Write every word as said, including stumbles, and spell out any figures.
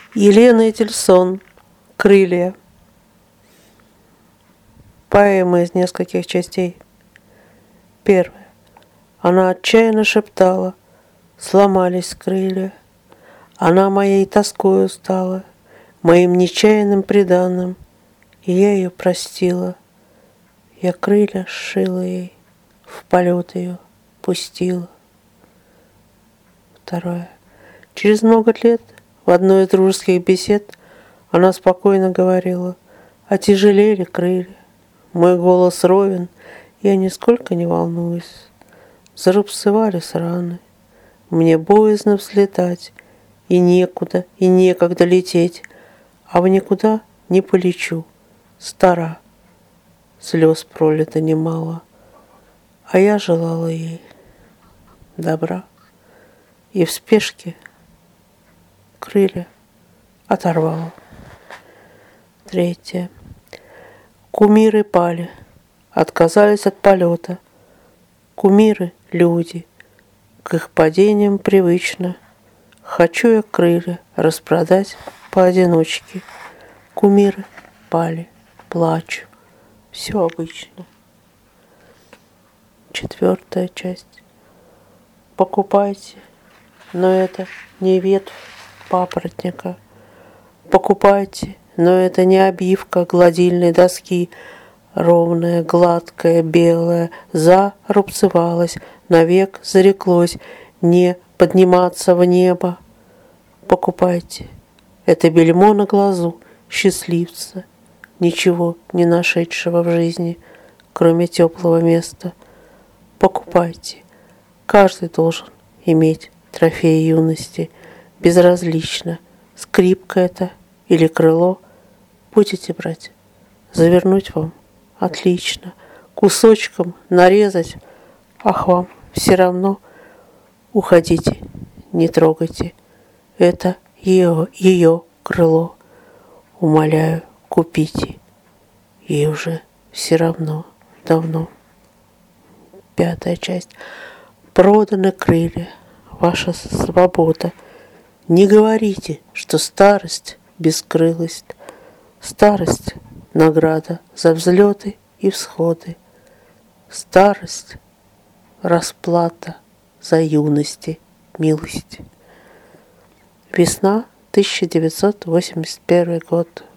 Елена Эдельсон. Крылья. Поэма из нескольких частей. Первая. Она отчаянно шептала, сломались крылья. Она моей тоскою стала, моим нечаянным преданным, и я ее простила. Я крылья сшила ей, в полет ее пустила. Второе. Через много лет в одной из дружеских бесед она спокойно говорила: отяжелели крылья, мой голос ровен, я нисколько не волнуюсь. Зарубцевались раны, мне боязно взлетать, и некуда, и некогда лететь, а в никуда не полечу, стара, слез пролито немало, а я желала ей добра, и в спешке крылья оторвала. Третье. Кумиры пали, отказались от полета. Кумиры — люди, к их падениям привычно. Хочу я крылья распродать поодиночке. Кумиры пали, плачу, все обычно. Четвертая часть. Покупайте, но это не ветвь папоротника. Покупайте, но это не обивка гладильной доски. Ровная, гладкая, белая, зарубцевалась, навек зареклось не подниматься в небо. Покупайте, это бельмо на глазу счастливца, ничего не нашедшего в жизни, кроме теплого места. Покупайте, каждый должен иметь трофей юности, безразлично, скрипка это или крыло, будете брать, завернуть вам отлично, кусочком нарезать, ах, вам все равно, уходите, не трогайте, это ее, ее крыло, умоляю, купите, ей уже все равно, давно. Пятая часть. Проданы крылья, ваша свобода. Не говорите, что старость — бескрылость. Старость — награда за взлеты и всходы. Старость — расплата за юности, милость. Весна, тысяча девятьсот восемьдесят первый год.